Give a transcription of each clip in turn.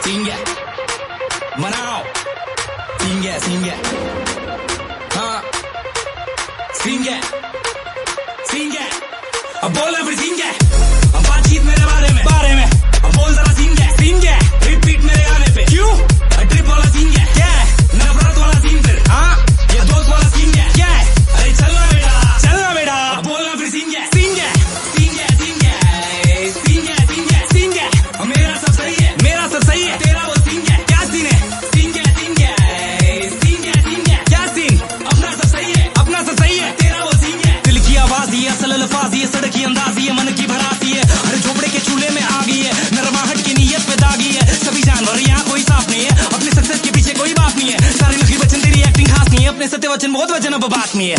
Singe, मनाओ, singe, हाँ, singe, अब बोलना फिर singe, अब बातचीत मेरे बारे में, अब बोल जरा singe, रिपीट मेरे गाने पे, क्यों? ट्रिप वाला singe, क्या है? नफरत वाला सीन फिर, हाँ, ये दोस्त वाला singe, क्या है? अरे चलना बेटा, अब बोलना फिर singe, मेरा सब सही है, तेरा वो singe, क्या सीन है? singe, क्या सीन? अपना सब सही है, तेरा वो singe, दिल की आवाज ये असल अल्फाज ये सड़क की अंदाज ये मन की भराती है, हर झोपड़े के चूल्हे में आ गई है, नरमाहट की नीयत पे दागी है, सभी जानवर यहाँ कोई साफ नहीं है, अपने सक्सेस के पीछे कोई बात नहीं है, सारे नकली वचन तेरी एक्टिंग खास नहीं है, अपने सत्य वचन बहुत वचन अब बात नहीं है।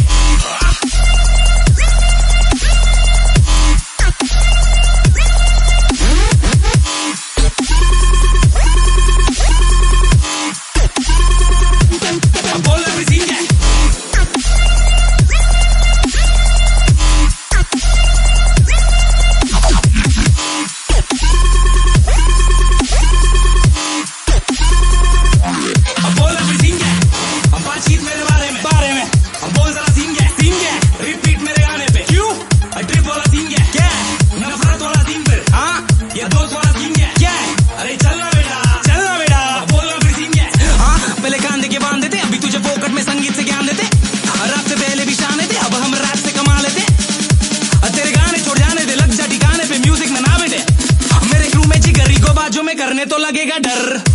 करने तो लगेगा डर।